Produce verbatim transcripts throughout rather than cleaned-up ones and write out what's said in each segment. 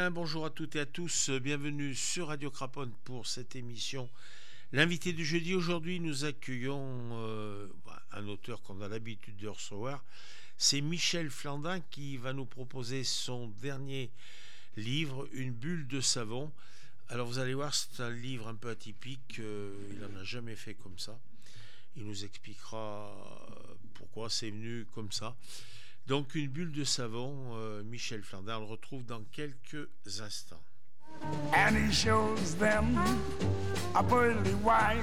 bien, bonjour à toutes et à tous, bienvenue sur Radio Craponne pour cette émission. L'invité du jeudi, aujourd'hui nous accueillons euh, un auteur qu'on a l'habitude de recevoir, c'est Michel Flandin qui va nous proposer son dernier livre, Une bulle de savon. Alors vous allez voir, c'est un livre un peu atypique, euh, il n'en a jamais fait comme ça. Il nous expliquera pourquoi c'est venu comme ça. Donc une bulle de savon, euh, Michel Flandin, on le retrouve dans quelques instants. And he shows them a pearly white,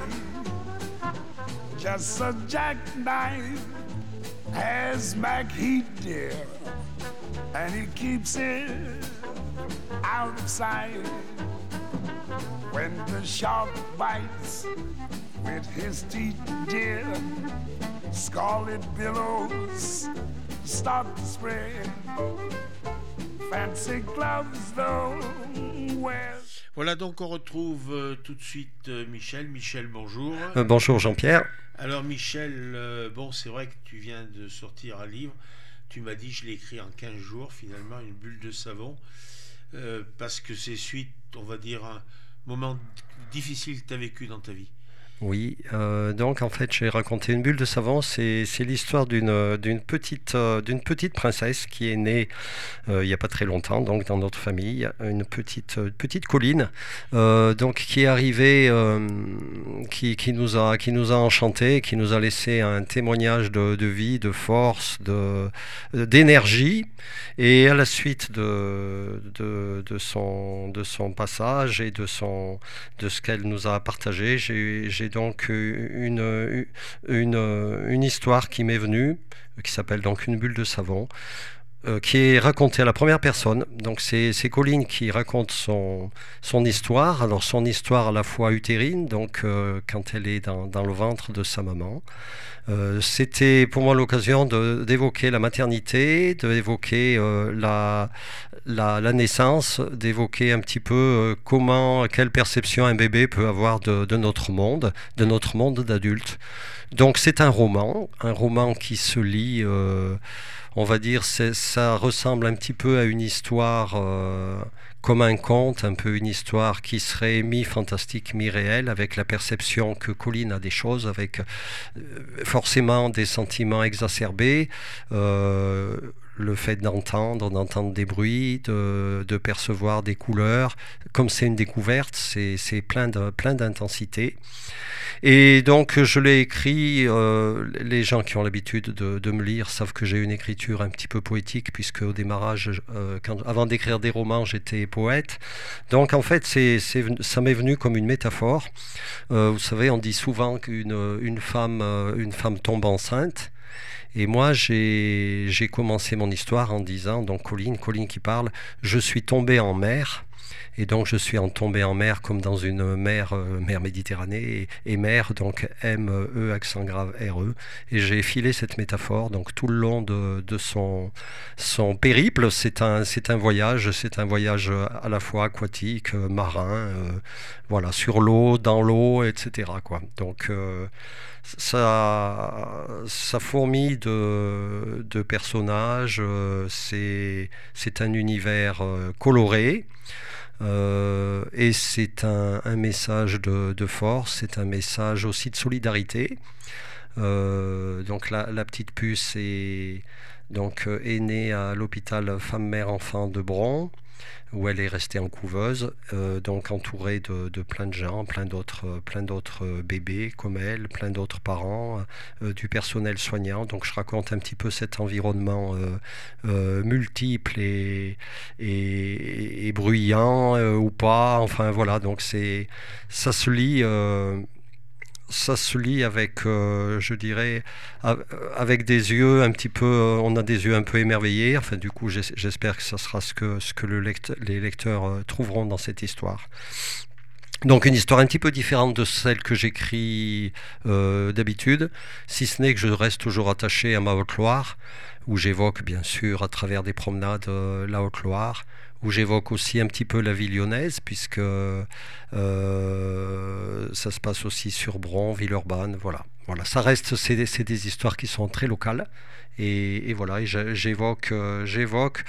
just a jackknife has Mac Heat dear, and he keeps it out of sight. When the shark bites with his teeth dear, scarlet billows start to spread. Fancy gloves though. Well. Voilà, donc on retrouve euh, tout de suite euh, Michel. Michel, bonjour. Euh, bonjour Jean-Pierre. Alors Michel, euh, bon, c'est vrai que tu viens de sortir un livre. Tu m'as dit, je l'ai écrit en quinze jours, finalement, Une bulle de savon. Euh, parce que c'est suite, on va dire, un moment difficile que tu as vécu dans ta vie. Oui, euh, donc en fait j'ai raconté Une bulle de savon, c'est, c'est l'histoire d'une, d'une, petite, euh, d'une petite princesse qui est née euh, il n'y a pas très longtemps, donc dans notre famille, une petite, petite colline, euh, donc qui est arrivée, euh, qui, qui, nous a, qui nous a enchantés, qui nous a laissé un témoignage de, de vie, de force, de, d'énergie, et à la suite de, de, de, son, de son passage et de, son, de ce qu'elle nous a partagé, j'ai, j'ai donc une, une, une histoire qui m'est venue, qui s'appelle donc Une bulle de savon, euh, qui est racontée à la première personne. Donc c'est, c'est Colline qui raconte son, son histoire. Alors son histoire à la fois utérine, donc euh, quand elle est dans, dans le ventre de sa maman. Euh, c'était pour moi l'occasion de, d'évoquer la maternité, d'évoquer euh, la, la, la naissance, d'évoquer un petit peu euh, comment, quelle perception un bébé peut avoir de, de notre monde, de notre monde d'adulte. Donc c'est un roman, un roman qui se lit, euh, on va dire, c'est, ça ressemble un petit peu à une histoire euh, comme un conte, un peu une histoire qui serait mi-fantastique, mi-réelle, avec la perception que Colline a des choses, avec euh, forcément des sentiments exacerbés, euh, le fait d'entendre, d'entendre des bruits, de, de percevoir des couleurs. Comme c'est une découverte, c'est, c'est plein, de, plein d'intensité. Et donc je l'ai écrit, euh, les gens qui ont l'habitude de, de me lire savent que j'ai une écriture un petit peu poétique, puisque au démarrage, euh, quand, avant d'écrire des romans, j'étais poète. Donc en fait, c'est, c'est, ça m'est venu comme une métaphore. Euh, vous savez, on dit souvent qu'une une femme, une femme tombe enceinte. Et moi, j'ai, j'ai commencé mon histoire en disant, donc Colline, Colline qui parle, je suis tombé en mer. Et donc je suis en tombé en mer comme dans une mer, euh, mer Méditerranée, et, et mer, donc M E accent grave R E. Et j'ai filé cette métaphore, donc tout le long de, de son, son périple. C'est un, c'est un voyage, c'est un voyage à la fois aquatique, euh, marin, euh, voilà, sur l'eau, dans l'eau, et cetera quoi. Donc euh, ça, ça fourmille de, de personnages, euh, c'est, c'est un univers euh, coloré. Euh, et c'est un, un message de, de force, c'est un message aussi de solidarité. Euh, donc la, la petite puce est, donc, est née à l'hôpital femme-mère-enfant de Bron, où elle est restée en couveuse, euh, donc entourée de, de plein de gens, plein d'autres, plein d'autres bébés comme elle, plein d'autres parents, euh, du personnel soignant. Donc je raconte un petit peu cet environnement euh, euh, multiple et, et, et bruyant euh, ou pas. Enfin voilà, donc c'est, ça se lit... Euh, ça se lit avec, euh, je dirais, avec des yeux un petit peu, euh, on a des yeux un peu émerveillés. Enfin, du coup, j'espère que ça sera ce que, ce que le lecteur, les lecteurs euh, trouveront dans cette histoire. Donc une histoire un petit peu différente de celle que j'écris euh, d'habitude, si ce n'est que je reste toujours attaché à ma Haute-Loire, où j'évoque bien sûr à travers des promenades euh, la Haute-Loire, où j'évoque aussi un petit peu la vie lyonnaise, puisque euh, ça se passe aussi sur Bron, Villeurbanne, voilà. Voilà, ça reste, c'est des, c'est des histoires qui sont très locales. Et, et voilà, et j'évoque, euh, j'évoque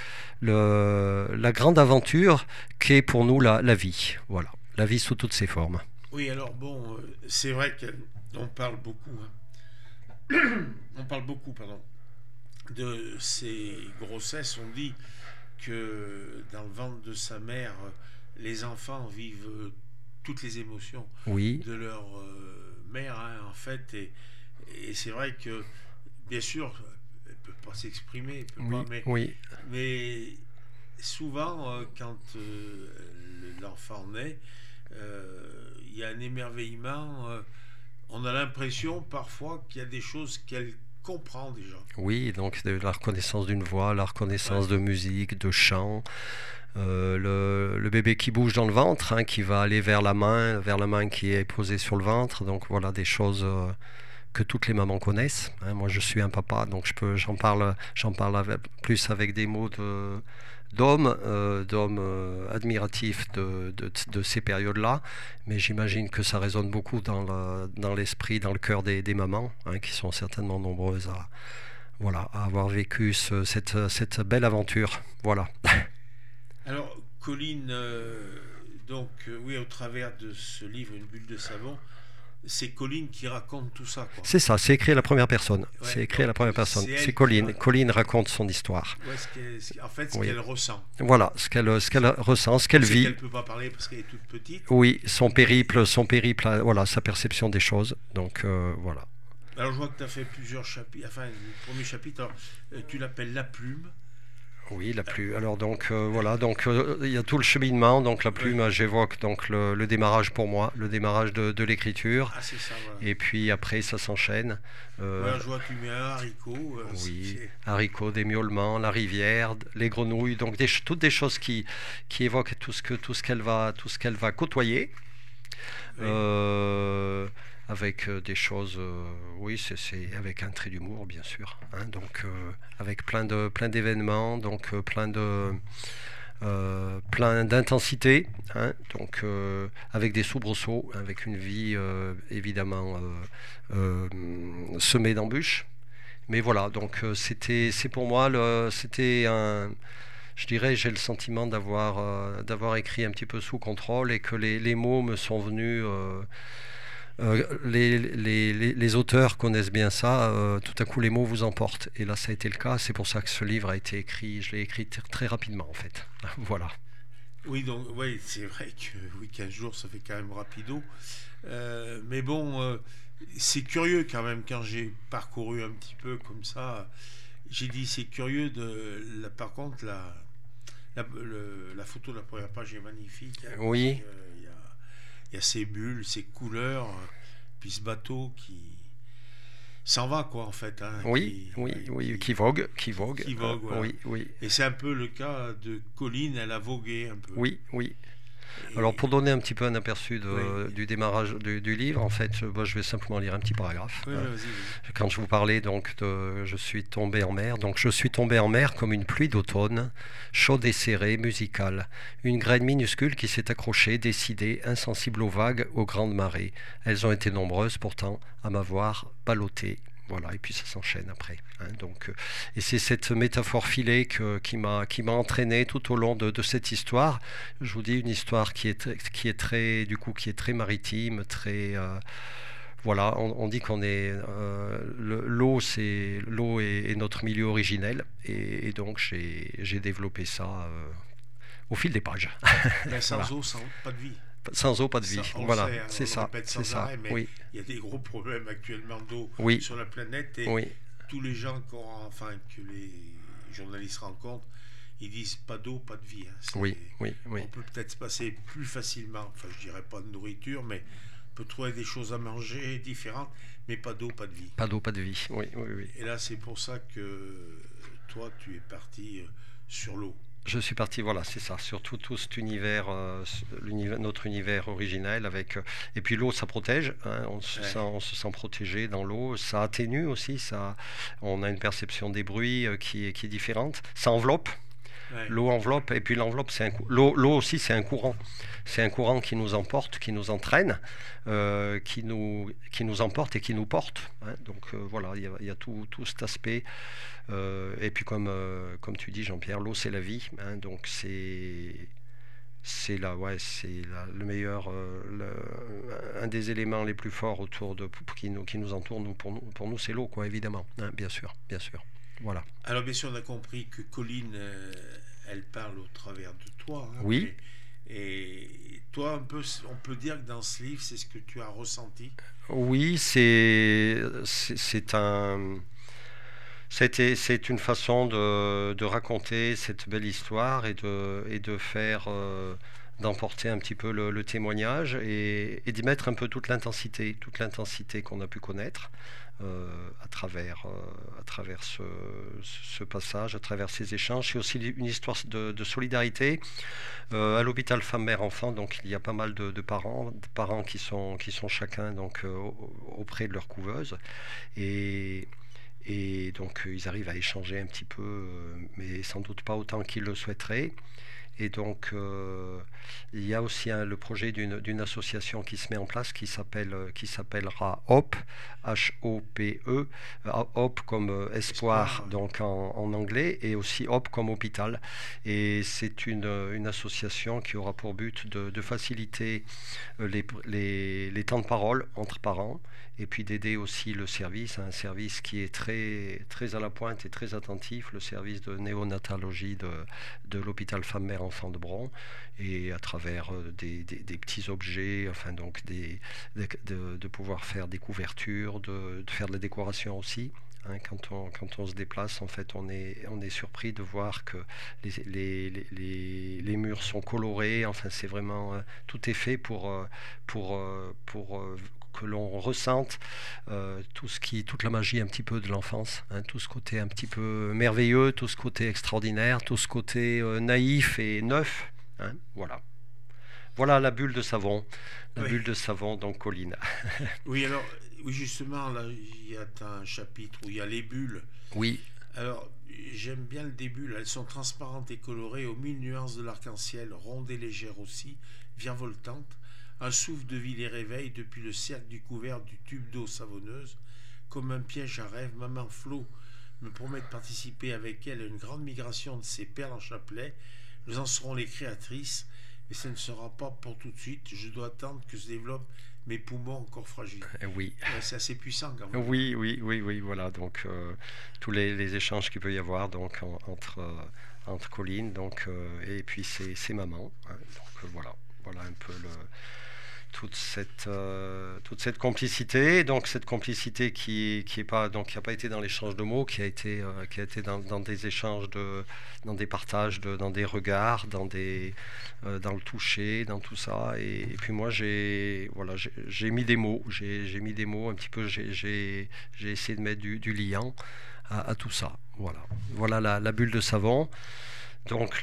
le, la grande aventure qu'est pour nous la, la vie. Voilà, la vie sous toutes ses formes. Oui, alors bon, euh, c'est vrai qu'on parle beaucoup, hein. on parle beaucoup, pardon, de ces grossesses. On dit que dans le ventre de sa mère, les enfants vivent euh, toutes les émotions Oui, de leur euh, mère, hein, en fait, et, et c'est vrai que, bien sûr, elle peut pas s'exprimer, elle peut oui, pas, mais, oui, mais souvent, euh, quand euh, l'enfant naît, euh, il y a un émerveillement. euh, on a l'impression parfois qu'il y a des choses qu'elle comprend déjà. oui. Donc de la reconnaissance d'une voix, la Ouais, reconnaissance de musique, de chant, euh, le, le bébé qui bouge dans le ventre, hein, qui va aller vers la main, vers la main qui est posée sur le ventre. Donc voilà des choses euh, que toutes les mamans connaissent, hein. Moi, je suis un papa, donc je peux, j'en parle, j'en parle avec, plus avec des mots de, d'homme, euh, d'homme euh, admiratif de, de, de ces périodes-là. Mais j'imagine que ça résonne beaucoup dans, le, dans l'esprit, dans le cœur des, des mamans, hein, qui sont certainement nombreuses à, voilà, à avoir vécu ce, cette, cette belle aventure. Voilà. alors, Colline, euh, donc, euh, oui, au travers de ce livre, Une bulle de savon, c'est Colline qui raconte tout ça, quoi. C'est ça, c'est écrit à la première personne. Ouais, C'est écrit à la donc, première personne. c'est C'est elle qui. Colline. ra- Colline raconte son histoire. Ouais, ce qu'elle- ce- en fait, ce Oui. qu'elle ressent. Voilà, ce qu'elle, ce qu'elle C'est ressent, ce qu'elle c'est vit. qu'elle peut pas parler parce qu'elle est toute petite. Oui, son Mais périple, son périple, euh, voilà, sa perception des choses. Donc euh, voilà. alors, je vois que tu as fait plusieurs chapitres. Enfin, le premier chapitre, alors, euh, tu l'appelles La Plume. Oui, la plume. Alors donc euh, voilà, donc euh, il y a tout le cheminement. Donc la Oui. plume, euh, j'évoque donc le, le démarrage pour moi, le démarrage de, de l'écriture. Ah, c'est ça, voilà. Et puis après, ça s'enchaîne. Ouais, Euh, alors, je vois que tu mets un haricot. euh, c'est- oui, c'est- haricots, des miaulements, la rivière, d- les grenouilles. Donc des, ch- toutes des choses qui, qui évoquent tout ce que tout ce qu'elle va tout ce qu'elle va côtoyer. Oui. Euh, avec euh, des choses, euh, oui, c'est, c'est avec un trait d'humour, bien sûr, hein, donc euh, avec plein de plein d'événements, donc euh, plein de euh, plein d'intensité, hein, donc euh, avec des soubresauts, avec une vie euh, évidemment euh, euh, semée d'embûches. Mais voilà, donc euh, c'était, c'est pour moi, le, c'était un, je dirais, j'ai le sentiment d'avoir, euh, d'avoir écrit un petit peu sous contrôle et que les, les mots me sont venus. euh, euh, les, les, les, les auteurs connaissent bien ça, euh, tout à coup les mots vous emportent. Et là, ça a été le cas. C'est pour ça que ce livre a été écrit. Je l'ai écrit t- très rapidement, en fait. Voilà. Oui, donc, oui, c'est vrai que oui, quinze jours, ça fait quand même rapido. Euh, mais bon, euh, c'est curieux quand même, quand j'ai parcouru un petit peu comme ça, j'ai dit c'est curieux de. La, par contre, la, la, le- la photo de la première page est magnifique, hein, parce Oui, que, euh, il y a, il y a ces bulles, ces couleurs, euh, puis ce bateau qui s'en va, quoi, en fait. Hein, oui, qui, oui, ouais, oui, qui, qui vogue, qui vogue. qui euh, vogue, voilà. oui, oui, Et c'est un peu le cas de Colline, elle a vogué un peu. oui, oui. Alors pour Et, donner un petit peu un aperçu oui, de- du démarrage du, du livre, en fait, euh, moi, je vais simplement lire un petit paragraphe, oui, hein. oui, vas-y, vas-y. Quand je vous parlais donc de je suis tombé en mer, donc je suis tombé en mer comme une pluie d'automne, chaude et serrée, musicale. Une graine minuscule qui s'est accrochée, décidée, insensible aux vagues, aux grandes marées. Elles ont été nombreuses pourtant à m'avoir ballotté. Voilà, et puis ça s'enchaîne après, hein. Donc, euh, et c'est cette métaphore filée que- qui m'a qui m'a entraîné tout au long de, de cette histoire. Je vous dis une histoire qui est très- qui est très du coup qui est très maritime, très euh, voilà, on, on dit qu'on est euh, le- l'eau, c'est l'eau est, est notre milieu originel, et, et donc j'ai j'ai développé ça euh, au fil des pages. Ben, Voilà. sans eau, sans, pas de vie. Sans eau, pas de Ça, vie. on le Voilà, sait, hein, c'est on le ça, répète c'est sans ça. arrêt, mais Oui, il y a des gros problèmes actuellement d'eau oui, sur la planète et oui, tous les gens qu'on, enfin, que les journalistes rencontrent, ils disent pas d'eau, pas de vie, hein. C'est- oui, oui, oui. On peut peut-être se passer plus facilement, enfin je dirais pas de nourriture, mais on peut trouver des choses à manger différentes, mais pas d'eau, pas de vie. Pas d'eau, pas de vie. Oui, oui, oui. Et là c'est pour ça que toi tu es parti euh, sur l'eau. Je suis parti, voilà, c'est ça, surtout tout cet univers, euh, ce- l'univers- notre univers originel avec, euh, et puis l'eau, ça protège, hein, on se Ouais. sent, on se sent protégé dans l'eau, ça atténue aussi, ça, on a une perception des bruits euh, qui est, qui est différente, ça enveloppe. Ouais. L'eau enveloppe, et puis l'enveloppe, c'est un cou- l'eau, l'eau aussi, c'est un courant. C'est un courant qui nous emporte, qui nous entraîne, euh, qui, nous, qui nous emporte et qui nous porte. Hein. Donc euh, voilà, il y a, il y a tout, tout cet aspect. Euh, et puis comme, euh, comme tu dis, Jean-Pierre, l'eau, c'est la vie. Hein. Donc c'est... C'est là, ouais, c'est là, le meilleur, euh, le- un des éléments les plus forts autour de qui nous, qui nous entoure. Nous, pour nous, pour nous, c'est l'eau, quoi, évidemment. Hein, bien sûr, bien sûr. Voilà. Alors bien sûr, on a compris que Colline, euh, elle parle au travers de toi. Hein, Oui, mais- et toi, un peu, on peut dire que dans ce livre, c'est ce que tu as ressenti. oui, c'est c'est c'est un c'était c'est une façon de, de raconter cette belle histoire et de et de faire euh, d'emporter un petit peu le, le témoignage et, et d'y mettre un peu toute l'intensité, toute l'intensité qu'on a pu connaître euh, à travers euh, à travers ce, ce passage, à travers ces échanges. C'est aussi une histoire de, de solidarité. Euh, à l'hôpital femmes-mères-enfants, donc il y a pas mal de, de parents, de parents qui sont, qui sont chacun donc, euh, auprès de leur couveuse. Et, et donc euh, ils arrivent à échanger un petit peu, euh, mais sans doute pas autant qu'ils le souhaiteraient. Et donc, euh, il y a aussi hein, le projet d'une, d'une association qui se met en place qui, s'appelle, qui s'appellera HOPE, H O P E, euh, HOPE comme euh, espoir, Espoir, ouais. donc en, en anglais, et aussi HOPE comme hôpital. Et c'est une, une association qui aura pour but de, de faciliter euh, les, les, les temps de parole entre parents et puis d'aider aussi le service, un service qui est très, très à la pointe et très attentif, le service de néonatologie de, de l'hôpital femmes-mères-enfants de Bron, et à travers euh, des, des, des petits objets, enfin donc des, de, de, de pouvoir faire des couvertures, de, de faire de la décoration aussi. Hein, quand, on, quand on se déplace, en fait, on est, on est surpris de voir que les, les, les, les, les murs sont colorés. Enfin, c'est vraiment euh, tout est fait pour, euh, pour, euh, pour euh, que l'on ressente euh, tout ce qui, toute la magie un petit peu de l'enfance, hein, tout ce côté un petit peu merveilleux, tout ce côté extraordinaire, tout ce côté euh, naïf et neuf. Hein, voilà. Voilà la bulle de savon, la Oui. bulle de savon, donc Colline. Oui, alors, oui, justement, là, il y a un chapitre où il y a les bulles. Oui, Alors, j'aime bien le début, là. Elles sont transparentes et colorées aux mille nuances de l'arc-en-ciel, rondes et légères aussi, virevoltantes. Un souffle de vie les réveille depuis le cercle du couvert du tube d'eau savonneuse. Comme un piège à rêve, maman Flo me promet de participer avec elle à une grande migration de ces perles en chapelet. Nous en serons les créatrices, mais ce ne sera pas pour tout de suite. Je dois attendre que se développent mes poumons encore fragiles. euh, oui. Ouais, c'est assez puissant quand même. Oui, oui, oui, oui, voilà. Donc euh, tous les, les échanges qu'il peut y avoir donc en- entre euh, entre Colline donc euh, et puis ses, ses mamans. Hein. Donc euh, voilà, voilà un peu le toute cette euh, toute cette complicité. Donc cette complicité qui qui est pas donc qui a pas été dans l'échange de mots, qui a été euh, qui a été dans, dans des échanges de dans des partages de dans des regards, dans des euh, dans le toucher, dans tout ça. Et, et puis moi j'ai voilà j'ai, j'ai mis des mots, j'ai, j'ai mis des mots un petit peu, j'ai j'ai, j'ai essayé de mettre du, du liant à, à tout ça. Voilà, voilà la, la bulle de savon. Donc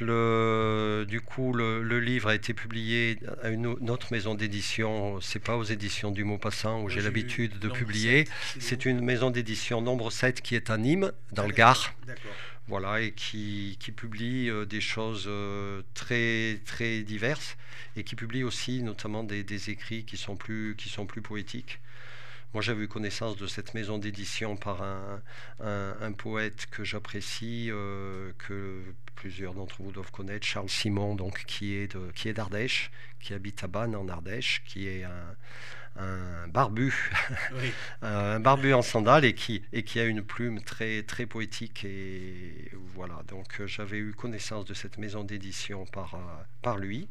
le, du coup le, le livre a été publié à une, au- une autre maison d'édition, c'est pas aux éditions du Maupassant où Moi, j'ai j'ai vu l'habitude de nombre publier, sept, c'est c'est où? une maison d'édition nombre sept qui est à Nîmes, dans Ah, le d'accord, Gard, d'accord. voilà, et qui, qui publie euh, des choses euh, très, très diverses et qui publie aussi notamment des, des écrits qui sont plus, qui sont plus poétiques. Moi, j'avais eu connaissance de cette maison d'édition par un, un, un poète que j'apprécie, euh, que plusieurs d'entre vous doivent connaître, Charles Simon, donc, qui est, de, qui est d'Ardèche, qui habite à Bannes en Ardèche, qui est un, un barbu, Oui. un barbu en sandales et qui, et qui a une plume très, très poétique. Et voilà, donc euh, j'avais eu connaissance de cette maison d'édition par, euh, par lui.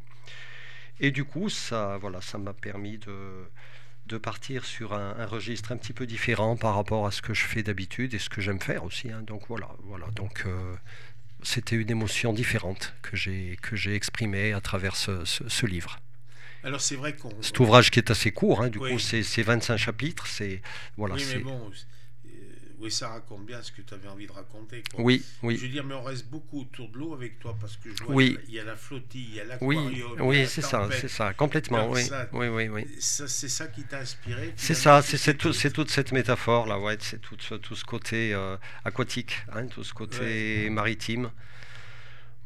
Et du coup, ça, voilà, ça m'a permis de, de partir sur un, un registre un petit peu différent par rapport à ce que je fais d'habitude et ce que j'aime faire aussi. Hein. Donc voilà, voilà. Donc euh, c'était une émotion différente que j'ai que j'ai exprimée à travers ce, ce, ce livre. Alors c'est vrai qu'on... Cet ouvrage qui est assez court, hein, du Oui. coup c'est, c'est vingt-cinq chapitres, c'est voilà, Oui, mais c'est bon, euh, oui, ça raconte bien ce que tu avais envie de raconter, quoi. oui, Je oui, veux dire, mais on reste beaucoup autour de l'eau avec toi parce que je vois, oui, il y a la flottille, il y a oui, l'aquarium, il y a oui, la c'est ça, c'est tempête. ça, complètement, Donc oui, ça, oui, oui, oui. ça, c'est ça qui t'a inspiré C'est finalement, ça, c'est, toute c'est, tout- l'écrite. c'est toute cette métaphore là, ouais, c'est tout, ce- tout ce côté euh, aquatique, hein, tout ce côté Ouais. maritime.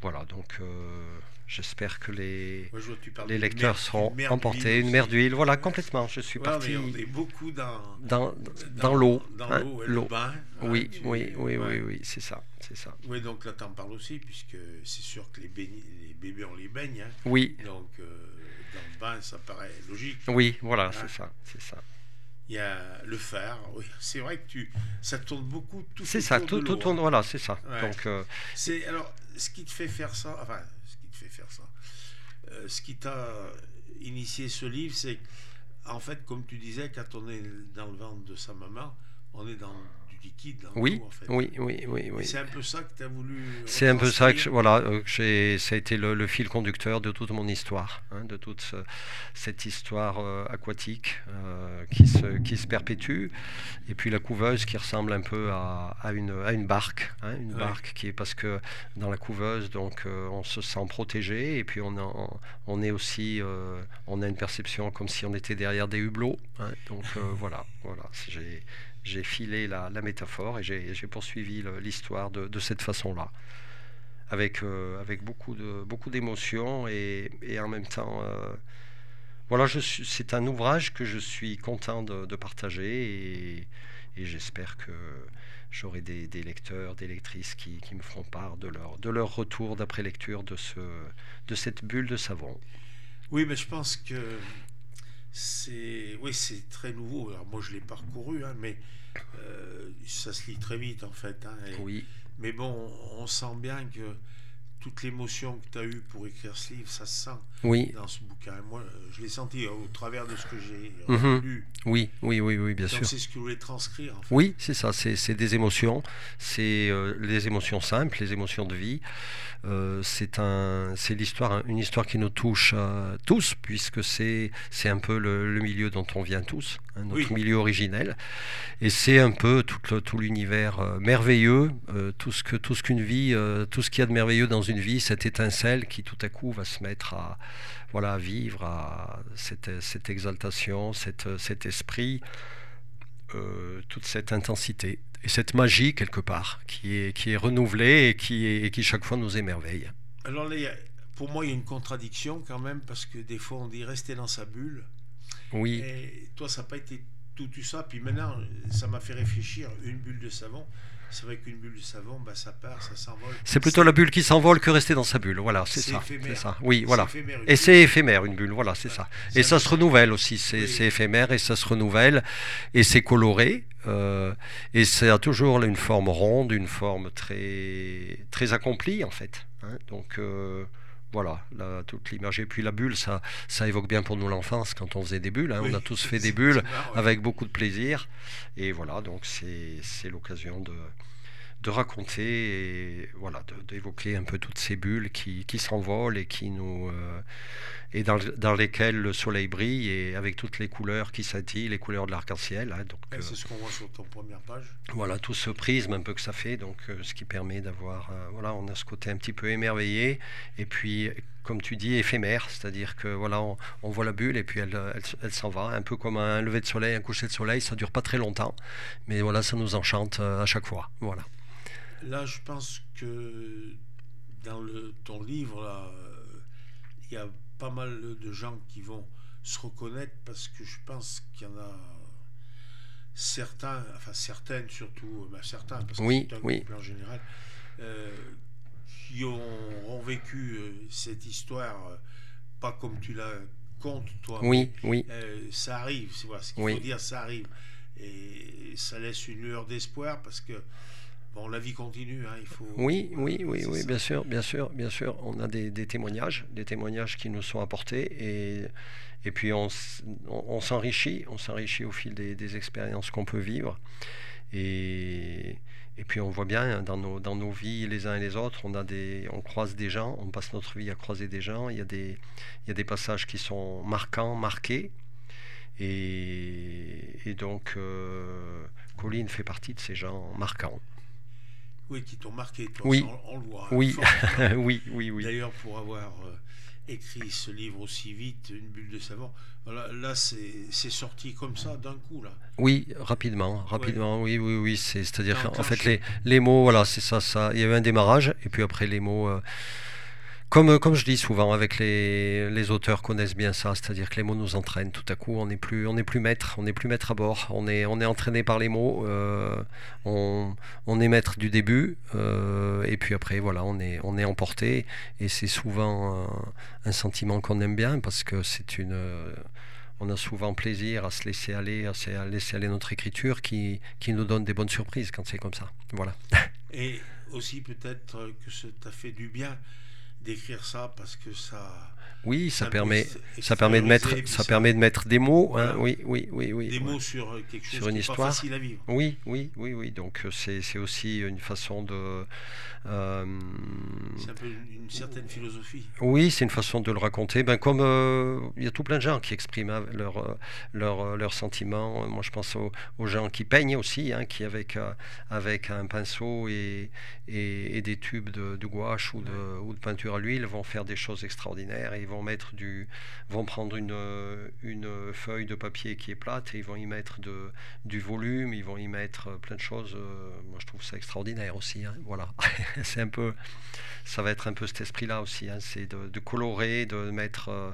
voilà, donc euh, j'espère que les, Moi, je vois, tu parles les d'une lecteurs mer, seront d'une mer emportés. d'huile Une mer aussi. d'huile, voilà, Ouais, complètement. Je suis ouais, on est, on parti est beaucoup dans, dans, dans l'eau. dans, dans Hein, l'eau, ouais, le l'eau. bain. Ouais, Oui, tu, oui, oui, ouais. oui, oui, c'est ça, c'est ça. Oui, donc là, t'en parles aussi, puisque c'est sûr que les, baign- les bébés, on les baigne. Hein. Oui, Donc, euh, dans le bain, ça paraît logique. oui, voilà, Hein. c'est ça, c'est ça. Il y a le phare. Oui, c'est vrai que tu, ça tourne beaucoup tout C'est ça, autour de tout, tout l'eau. tourne, Hein. voilà, c'est ça. Ouais. Donc, euh, C'est, alors, ce qui te fait faire ça, enfin, ce qui te fait faire ça, euh, ce qui t'a initié ce livre, c'est en fait, comme tu disais, quand on est dans le ventre de sa maman, on est dans du liquide, dans oui, l'eau, en fait. oui, oui, oui, Et oui. c'est un peu ça que tu as voulu C'est un peu ça que, je- retranscrire. voilà, euh, que j'ai, ça a été le, le fil conducteur de toute mon histoire, hein, de toute ce- cette histoire euh, aquatique euh, qui se, qui se perpétue. Et puis la couveuse qui ressemble un peu à, à une, à une barque, hein, une Ouais. barque qui est parce que dans la couveuse, donc euh, on se sent protégé et puis on, a- on est aussi, euh, on a une perception comme si on était derrière des hublots, hein. Donc euh, voilà, voilà, j'ai, j'ai filé la, la métaphore et j'ai, j'ai poursuivi le- l'histoire de, de cette façon-là, avec, euh, avec beaucoup de, beaucoup d'émotions et, et en même temps. euh, voilà, je suis, c'est un ouvrage que je suis content de, de partager et, et j'espère que j'aurai des, des lecteurs, des lectrices qui, qui me feront part de leur, de leur retour d'après lecture de, ce, de cette bulle de savon. Oui, mais je pense que c'est, oui, c'est très nouveau. Alors moi, je l'ai parcouru, hein, mais euh, ça se lit très vite, en fait. Hein, et- Oui, mais bon, on sent bien que toute l'émotion que tu as eue pour écrire ce livre, ça se sent oui, dans ce bouquin. Moi, euh, je l'ai senti au travers de ce que j'ai mhm, lu. oui, oui, oui, oui, bien Donc sûr. c'est ce que je voulais transcrire, en fait. Oui, c'est ça, c'est, c'est des émotions, c'est euh, les émotions simples, les émotions de vie. Euh, c'est un, c'est l'histoire, hein, une histoire qui nous touche euh, tous, puisque c'est, c'est un peu le, le milieu dont on vient tous, hein, notre Oui, milieu originel. Et c'est un peu tout, le- tout l'univers euh, merveilleux, euh, tout ce que, tout ce qu'une vie, euh, tout ce qu'il y a de merveilleux dans une vie, cette étincelle qui tout à coup va se mettre à, voilà, à vivre, à cette, cette exaltation, cette, cet esprit, euh, toute cette intensité et cette magie quelque part qui est, qui est renouvelée et qui, est- et qui chaque fois nous émerveille. alors là, il y a- pour moi, il y a une contradiction quand même, parce que des fois, on dit rester dans sa bulle. Oui, Et toi, ça n'a pas été tout, tout ça. Puis maintenant, ça m'a fait réfléchir. Une bulle de savon, c'est vrai qu'une bulle de savon, bah, ça part, ça s'envole. c'est plutôt la bulle qui s'envole que rester dans sa bulle. Voilà, c'est C'est ça, c'est éphémère. ça. Oui, C'est voilà. éphémère, une Et bulle. c'est éphémère une bulle, voilà, c'est Ouais. ça. C'est Et un ça peu se ça. renouvelle aussi, c'est Oui. c'est éphémère et ça se renouvelle et c'est coloré. euh, et ça a toujours une forme ronde, une forme très, très accomplie en fait, hein. Donc euh, voilà, là, toute l'image. Et puis la bulle, ça, ça évoque bien pour nous l'enfance quand on faisait des bulles, hein. Oui. On a tous fait des C'est- bulles c'est marrant, ouais. avec beaucoup de plaisir. Et voilà, donc c'est c'est l'occasion de, de raconter et voilà, de- d'évoquer un peu toutes ces bulles qui, qui s'envolent et qui nous euh, et dans, dans lesquelles le soleil brille et avec toutes les couleurs qui scintillent, les couleurs de l'arc-en-ciel, hein. Donc Ouais, euh, c'est ce qu'on voit sur ton première page. voilà, tout ce prisme un peu que ça fait, donc euh, ce qui permet d'avoir, euh, voilà, on a ce côté un petit peu émerveillé et puis comme tu dis éphémère, c'est-à-dire que voilà, on, on voit la bulle et puis elle, elle, elle s'en va, un peu comme un lever de soleil, un coucher de soleil, ça dure pas très longtemps, mais voilà, ça nous enchante euh, à chaque fois, voilà. Là, je pense que dans le, ton livre, là, euh, il y a pas mal de gens qui vont se reconnaître parce que je pense qu'il y en a certains, enfin certaines surtout, ben certains, parce que Oui, c'est un oui, couple en général, euh, qui ont, ont vécu euh, cette histoire, euh, pas comme tu la comptes toi, mais oui, oui, euh, ça arrive, c'est voilà, ce qu'il faut oui, dire, ça arrive. Et ça laisse une lueur d'espoir parce que bon, la vie continue, hein, il faut. oui, oui, Voilà, oui, c'est oui, ça. bien sûr, bien sûr, bien sûr, on a des, des témoignages, des témoignages qui nous sont apportés et, et puis on, s- on, on s'enrichit, on s'enrichit au fil des, des expériences qu'on peut vivre. Et, et puis on voit bien hein, dans nos, dans nos vies les uns et les autres, on, a des, on croise des gens, on passe notre vie à croiser des gens. Il y a des, il y a des passages qui sont marquants, marqués. Et, et donc euh, Colline fait partie de ces gens marquants. Oui, qui t'ont marqué, toi, Oui, ça, on, on le voit, hein, oui, fortement. oui, oui, oui. D'ailleurs, pour avoir euh, écrit ce livre aussi vite, Une bulle de savon, voilà, là, c'est c'est sorti comme ça, d'un coup, là. Oui, rapidement, Ouais, rapidement, oui, oui, oui. C'est, c'est-à-dire t'as qu'en fait, enclenché. les, les mots, voilà, c'est ça, ça. Il y avait un démarrage, et puis après, les mots, euh, Comme, comme je dis souvent, avec les, les auteurs connaissent bien ça, c'est-à-dire que les mots nous entraînent. Tout à coup, on n'est plus, on n'est plus maître, on n'est plus maître à bord. On est, on est entraîné par les mots. euh, on, on est maître du début, euh, et puis après, voilà, on est, on est emporté. Et c'est souvent un, un sentiment qu'on aime bien parce que c'est une, euh, on a souvent plaisir à se laisser aller, à se à laisser aller notre écriture, qui, qui nous donne des bonnes surprises quand c'est comme ça. Voilà. Et aussi peut-être que ça t'a fait du bien d'écrire ça parce que ça, Oui, c'est ça un peu permet, ex- ça permet de mettre, extériorisé, puis ça ça, permet de mettre des mots, hein, voilà, oui, oui, oui, oui, des ouais. mots sur euh, quelque chose Sur une qui n'est pas histoire. facile à vivre. Oui, oui, oui, oui. Donc euh, c'est, c'est aussi une façon de, euh, C'est un peu une, une certaine philosophie. oui, c'est une façon de le raconter. Ben, comme euh, il y a tout plein de gens qui expriment hein, leurs euh, leurs, euh, leurs sentiments. Moi, je pense aux, aux gens qui peignent aussi, hein, qui avec, euh, avec un pinceau et, et, et des tubes de, de gouache ou de, Ouais. ou de peinture à l'huile vont faire des choses extraordinaires. Et ils vont mettre du, vont prendre une, euh, une feuille de papier qui est plate et ils vont y mettre de, du volume, ils vont y mettre euh, plein de choses. euh, moi, je trouve ça extraordinaire aussi, hein. Voilà, c'est un peu ça va être un peu cet esprit-là aussi, hein, c'est de, de colorer, de mettre... euh,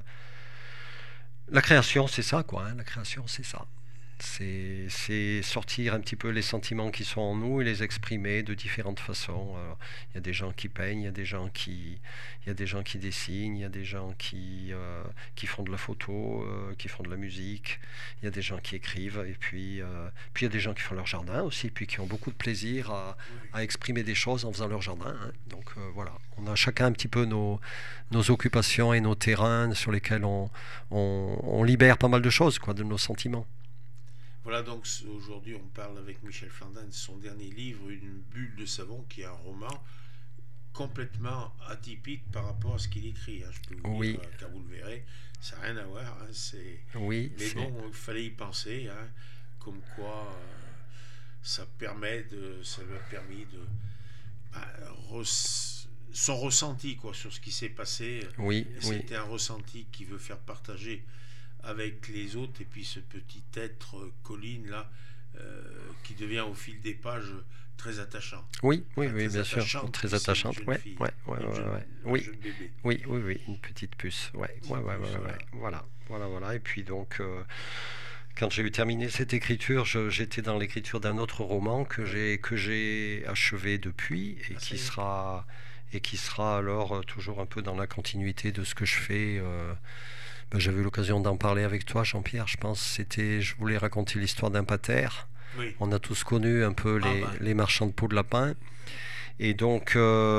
La création, c'est ça, quoi, hein, la création, c'est ça. C'est, c'est sortir un petit peu les sentiments qui sont en nous et les exprimer de différentes façons. Alors, il y a des gens qui peignent, il y a des gens qui, il y a des gens qui dessinent, il y a des gens qui, euh, qui font de la photo, euh, qui font de la musique, il y a des gens qui écrivent, et puis, euh, puis il y a des gens qui font leur jardin aussi, puis qui ont beaucoup de plaisir à, Oui. à exprimer des choses en faisant leur jardin, hein. Donc euh, voilà, on a chacun un petit peu nos, nos occupations et nos terrains sur lesquels on, on, on libère pas mal de choses, quoi, de nos sentiments. Voilà, donc c- aujourd'hui on parle avec Michel Flandin de son dernier livre, Une bulle de savon, qui est un roman complètement atypique par rapport à ce qu'il écrit, hein. Je peux vous dire, Oui, euh, car vous le verrez, ça n'a rien à voir, hein, c'est... oui, Mais c'est bon, il fallait y penser, hein, comme quoi euh, ça permet de, ça lui a permis de bah, res- son ressenti quoi sur ce qui s'est passé. oui, Et oui, c'était un ressenti qu'il veut faire partager avec les autres. Et puis ce petit être euh, Colline là, euh, qui devient au fil des pages très attachant. oui, oui, Enfin, oui, très bien sûr, attachante, très puis c'est une attachante. jeune Ouais, fille, ouais, ouais, une ouais, jeune, ouais. un Oui, jeune bébé. oui, oui, oui, une petite puce. Ouais, Petite ouais, ouais, ouais, puce, ouais, ouais. voilà. Voilà, voilà, voilà. Et puis donc, euh, quand j'ai eu terminé cette écriture, je- j'étais dans l'écriture d'un autre roman que Oui. j'ai que j'ai achevé depuis et Ah, ça qui y est. sera et qui sera alors euh, toujours un peu dans la continuité de ce que je fais. euh, ben, j'avais eu l'occasion d'en parler avec toi, Jean-Pierre. Je pense c'était, je voulais raconter l'histoire d'un pater. Oui. On a tous connu un peu Ah les, ben, les marchands de peau de lapin. Et donc,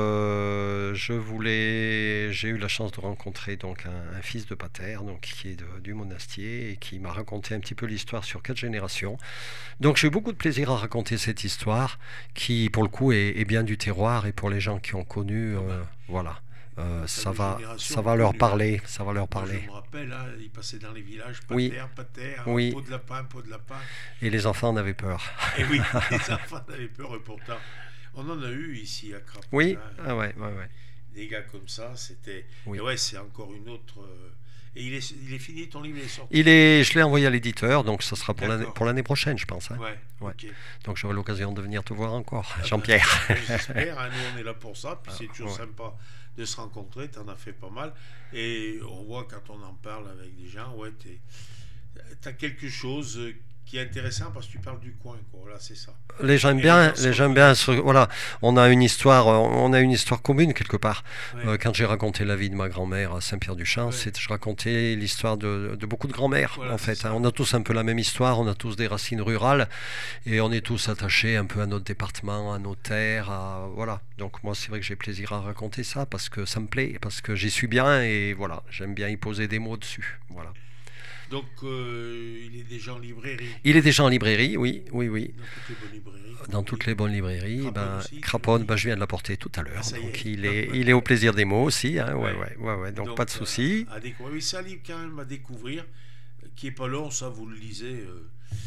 euh, je voulais, j'ai eu la chance de rencontrer donc un, un fils de pater, donc qui est de- du monastier et qui m'a raconté un petit peu l'histoire sur quatre générations. Donc, j'ai eu beaucoup de plaisir à raconter cette histoire, qui pour le coup est, est bien du terroir et pour les gens qui ont connu, ah ben, euh, voilà, euh, les ça fameuses va, générations ça ont va leur connu, hein. parler, ça va leur Moi, je parler. me rappelle, hein, il passait dans les villages, Oui, pater, pater, oui, peau de lapin, peau de lapin. et les enfants en avaient peur. Et oui, les enfants avaient peur, et pourtant, on en a eu ici à Craponne, Oui, hein, ah ouais, ouais, ouais, des gars comme ça, c'était... Et oui. ouais, c'est encore une autre... euh, Et il est, il est fini, ton livre il est Il sorti? est, je l'ai envoyé à l'éditeur, donc ça sera pour l'année, D'accord. pour l'année prochaine, je pense, hein. Ouais, Ouais. ok. Donc j'aurai l'occasion de venir te voir encore, Ah ben, Jean-Pierre. ben, j'espère, hein, nous on est là pour ça, puis Ah, c'est toujours ouais. sympa de se rencontrer, t'en as fait pas mal, et on voit quand on en parle avec des gens, ouais, t'es- t'as quelque chose euh, qui est intéressant parce que tu parles du coin, quoi, là c'est ça. Les gens aiment Et les bien, gens se les gens aiment bien. reconnaissent. se- Voilà, on a une histoire, euh, on a une histoire commune quelque part. Ouais, Euh, quand j'ai raconté la vie de ma grand-mère à Saint-Pierre-du-Champ, ouais, c'est, je racontais l'histoire de, de beaucoup de grand-mères voilà, en c'est fait, hein. ça. On a tous un peu la même histoire, on a tous des racines rurales et on est tous attachés un peu à notre département, à nos terres, à, voilà. Donc moi c'est vrai que j'ai plaisir à raconter ça parce que ça me plaît, parce que j'y suis bien et voilà, j'aime bien y poser des mots dessus. Voilà. Donc euh, il est déjà en librairie, Il est déjà en librairie, oui, oui, oui. dans toutes les bonnes librairies, comme Dans on toutes dit. les bonnes librairies, Craponne ben, aussi, tu m'as Craponne, dit. ben, je viens de l'apporter tout à Ah l'heure. ça y Donc est. il est, il est au plaisir des mots aussi, hein, ouais, Ouais. ouais, ouais, ouais. Donc pas de Donc euh, souci. à découvrir. Oui, c'est un livre quand même à découvrir, euh, qui est pas long, ça vous le lisez euh,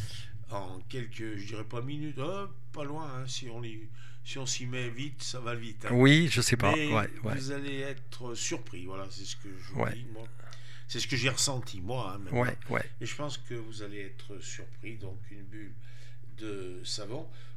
en quelques, je dirais pas minutes, oh, pas loin, hein, si on lit, si on s'y met vite, ça va vite, hein. Oui, je sais pas. Mais Ouais, ouais, vous allez être surpris, voilà, c'est ce que je vous ouais, dis, moi. C'est ce que j'ai ressenti, moi, hein, maintenant. ouais, ouais. Et je pense que vous allez être surpris. Donc, une bulle de savon.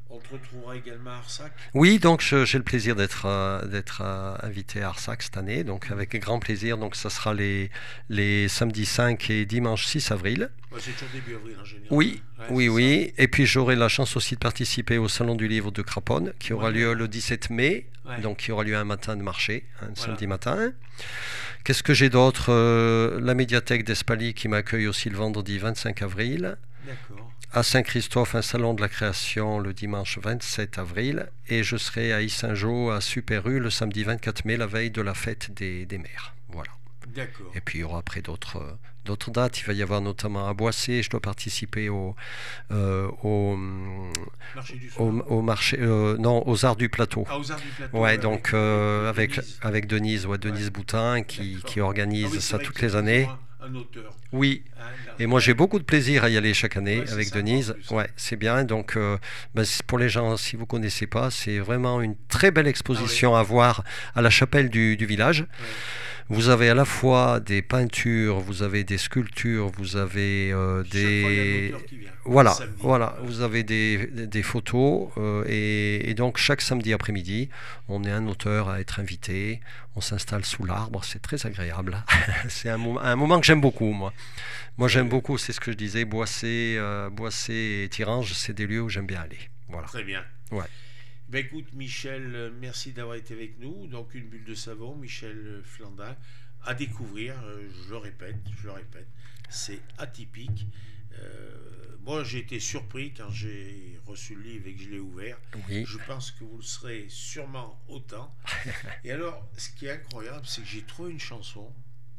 On te retrouvera également à Arsac. Oui, donc je- j'ai le plaisir d'être euh, d'être euh, invité à Arsac cette année, donc avec grand plaisir. Donc ça sera les, les samedis cinq et dimanche six avril. Ouais, c'est toujours début avril en général. Oui, Ouais, oui, c'est oui. Et puis j'aurai la chance aussi de participer au Salon du Livre de Craponne, qui aura Ouais. lieu le dix-sept mai. Ouais. Donc il y aura lieu un matin de marché, un Voilà. samedi matin. Qu'est-ce que j'ai d'autre? Euh, La médiathèque d'Espaly qui m'accueille aussi le vendredi vingt-cinq avril. ça. D'accord. À Saint-Christophe, un salon de la création le dimanche vingt-sept avril. Et je serai à Yssingeaux, à Super U, le samedi vingt-quatre mai, la veille de la fête des, des mères. Voilà. D'accord. Et puis il y aura après d'autres, euh, d'autres dates. Il va y avoir notamment à Boissé, je dois participer au, euh, au, hum, Marché du au, soir. au marché, euh, non, aux Arts du Plateau. Ah, aux Arts du Plateau. Ouais, avec- donc euh, avec, Denise. avec Denise, ouais, Denise Ouais. Boutin qui, D'accord. qui organise Ah oui, c'est ça vrai toutes qu'il y a les années. toujours Un, un auteur. Oui, Hein, là. et moi j'ai beaucoup de plaisir à y aller chaque année Ouais, c'est avec sympa, en Denise. plus. Ouais, c'est bien. Donc euh, bah, c'est- pour les gens, si vous connaissez pas, c'est vraiment une très belle exposition à voir à la chapelle du, du village. Ouais. Vous avez à la fois des peintures, vous avez des sculptures, vous avez euh, Chaque fois, il y a un des... auteur qui vient. Voilà, Samedi. voilà, Ouais. vous avez des, des photos euh, et, et donc chaque samedi après-midi, on est un auteur à être invité, on s'installe sous l'arbre, c'est très agréable. C'est un, mo- un moment que j'aime beaucoup, moi. Moi j'aime Euh, beaucoup, c'est ce que je disais, Boissé, euh, Boissé et Thirange, c'est des lieux où j'aime bien aller. Voilà. Très bien. Ouais. Ben écoute, Michel, euh, merci d'avoir été avec nous. Donc, une bulle de savon, Michel euh, Flandin, à découvrir, euh, je le répète, je le répète, c'est atypique. Euh, moi, j'ai été surpris quand j'ai reçu le livre et que je l'ai ouvert. Oui. Je pense que vous le serez sûrement autant. Et alors, ce qui est incroyable, c'est que j'ai trouvé une chanson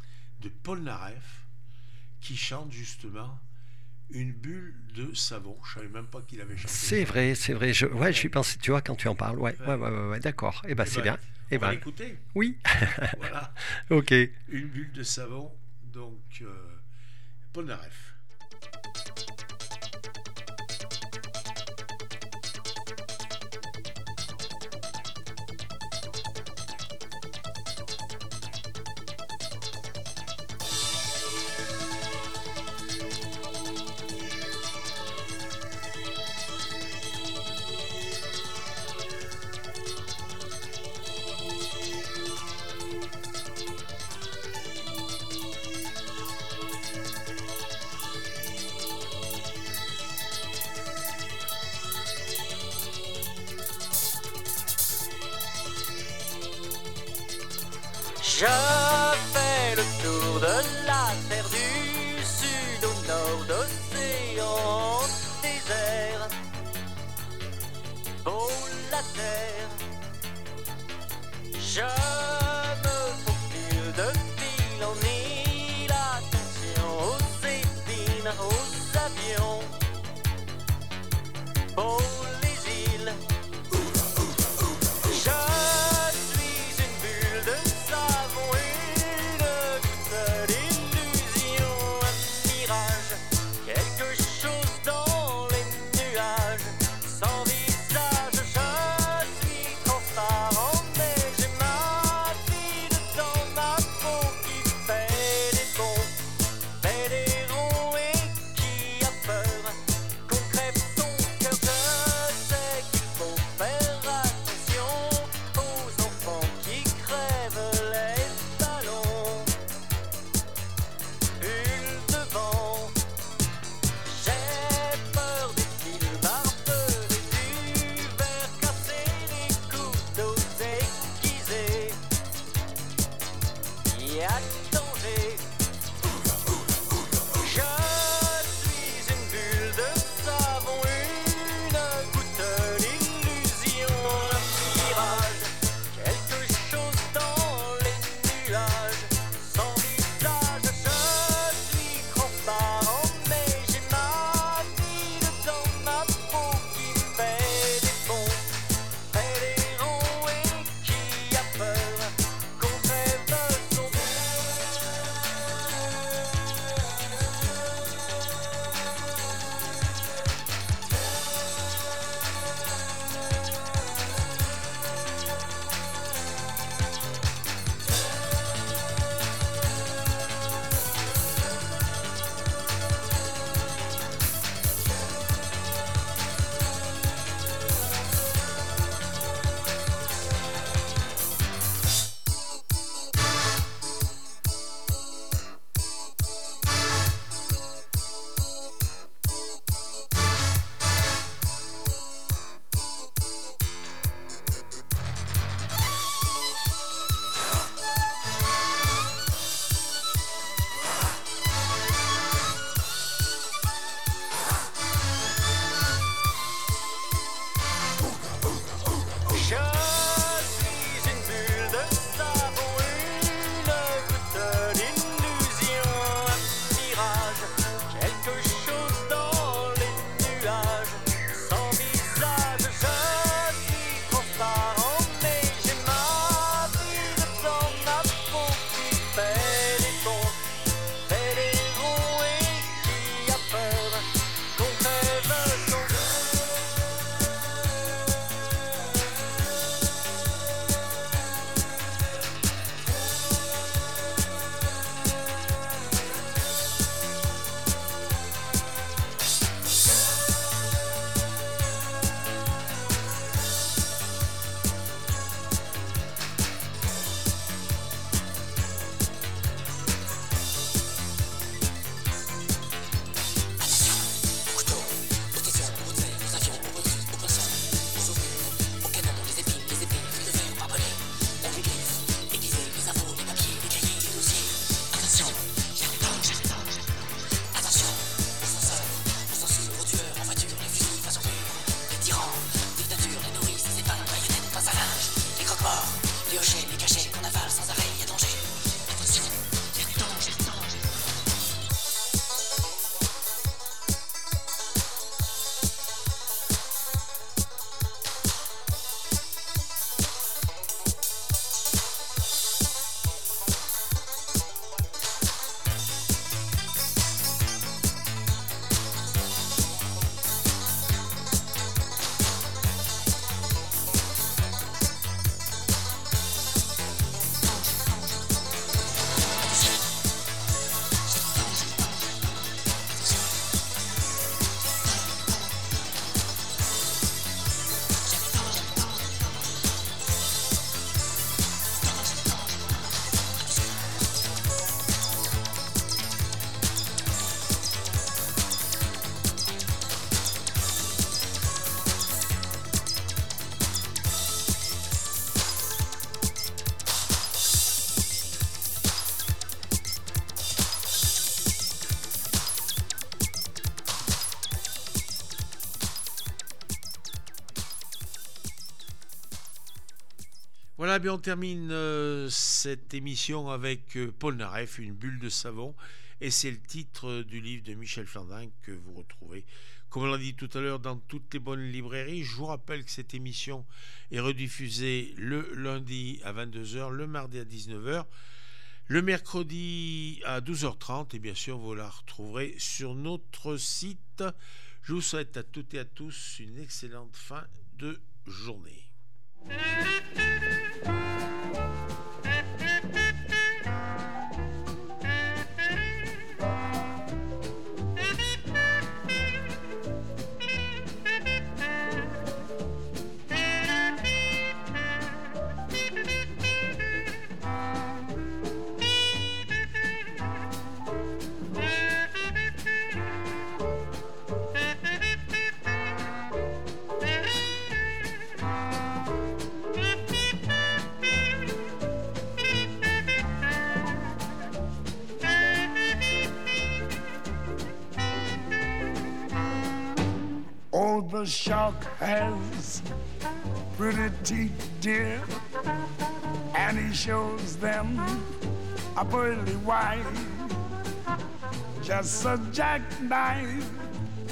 de Paul Naref qui chante justement une bulle de savon. Je savais même pas qu'il avait chanté. C'est ça. vrai, c'est vrai. Je, ouais, Ouais. je suis pensé, tu vois, quand tu en parles. Ouais, ouais, Ouais. ouais, ouais, ouais, d'accord. Eh ben, Eh c'est ben, bien. On Eh va ben, l'écouter. oui. Voilà, Ok. une bulle de savon. Donc, euh, Paul Naref. Je fais le tour de la terre du sud au nord d'océan désert. Pour la terre, je me faufile de fil en île. Attention aux épines, aux avions. Pour les îles, je suis une bulle de savon, une goutte d'illusion. Voilà, bien on termine euh, cette émission avec euh, Paul Naref, Une bulle de savon, et c'est le titre du livre de Michel Flandin que vous retrouvez, comme on l'a dit tout à l'heure, dans toutes les bonnes librairies. Je vous rappelle que cette émission est rediffusée le lundi à vingt-deux heures, le mardi à dix-neuf heures, le mercredi à douze heures trente, et bien sûr vous la retrouverez sur notre site. Je vous souhaite à toutes et à tous une excellente fin de journée. Oh, the shark has pretty teeth, dear, and he shows them a pearly white, just a jackknife